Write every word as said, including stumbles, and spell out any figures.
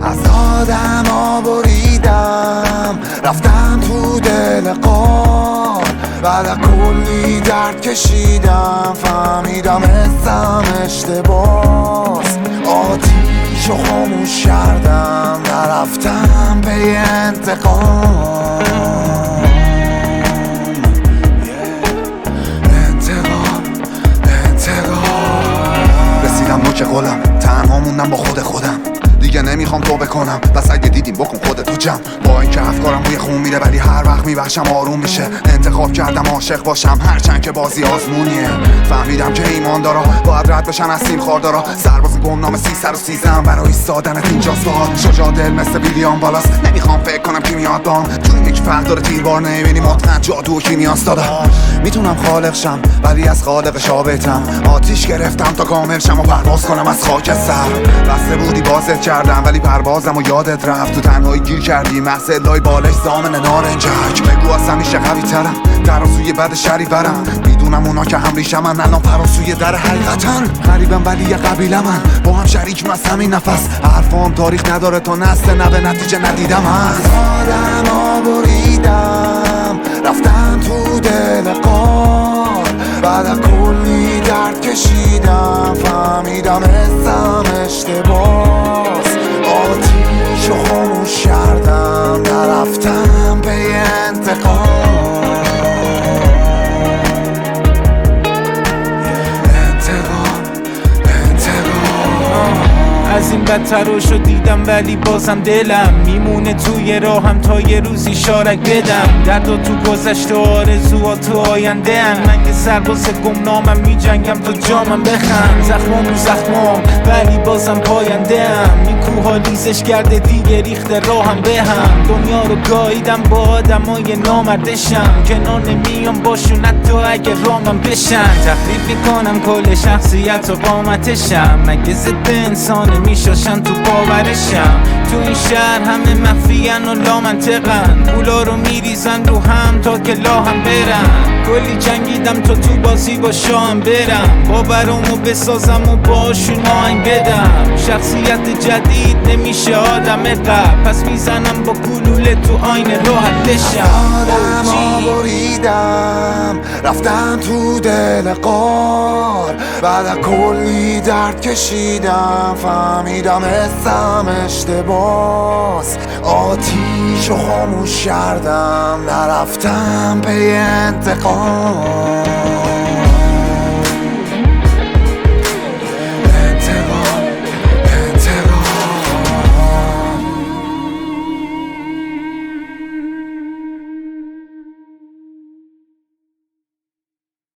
از آدما بریدم رفتم تو دل قار، بعد از کلی درد کشیدم فهمیدم حسم اشتباس. آتیشو خاموش کردم نرفتم به انتقام. انتقام انتقام رسیدم نوک قلم، تنها موندم با خود خودم. دیگه نمیخوام تو بکنم بس اگه دیدیم بکن خودت تو جمع. با اینکه افکارم روی خون میره ولی هر وقت میبخشم آروم میشه. انتخاب کردم عاشق باشم هرچند که بازی آزمونیه. فهمیدم که ایمان دارا باید رد بشن از سیم خاردارا. سرباز گمنام سی و سیزدهم برای ایستادنت اینجاست باهات. شجاع دل مثل ویلیام والاس، نمیخوام فکر کنم کی میاد بام. تو یک فرد داره تیربار نمیبینی مطمئن جادو و کیمیاست دادا. میتونم خالق شم ولی از خالق شابتم. آتیش گرفتم تا کامل شم و پرواز کنم از خاک سر. بسته بودی بازت کردم ولی پروازم و یادت رفت. تو تنهایی گیر کردی محض لای بالش زامن نارنجک. بگو از همیشه قوی ترم ترازوی بد شری برم. میدونم اونا که هم ریشم من الان فراسوی در حقیقتن. غریبم ولی یه قبیله من با هم شریکیم از همین نفس. حرفام تاریخ نداره تا نسل نه به نتیجه ندیدم. از آدما بریدم رفتم تو دل قار، بعد از کلی درد کشیدم فهمیدم حسم اشتباس. آتیشو خاموش کردم نرفتم به انتقام. انتقام انتقام از این بدتر رو شد دیدم ولی بازم دلم میمونه توی راهم تا یه روز اشارت بدم. دردا تو گذشته آرزوها تو آینده هم. من که سرباز گمنامم میجنگم تا جامم بخم. زخمام رو زخمام ولی بازم پاینده هم. این کوها لیزش کرده دیگه ریخته راهم به هم. دنیا رو گاییدم با آدمای نامردشم. کنار نمیام باشون حتی اگه رامم بشن. تخریب میکنم کل شخصیت و قامتشم. مگه ضد انسان میشاشن تو باورشم. تو این شهر همه مخفیان و لامنطقن. پولا رو میریزن رو هم تا که لاهم برن. کلی جنگیدم تا تو بازی با شاهم برم. باورامو بسازم و باشون آهنگ بدم. شخصیت جدید نمیشه آدم قبل. پس میزنم با گلوله تو آینه راحت بشم. آدما بریدم رفتم تو دل قار، بعد از کلی درد کشیدم فهمیدم حسم اشتباس. آتیشو خاموش کردم نرفتم به انتقام.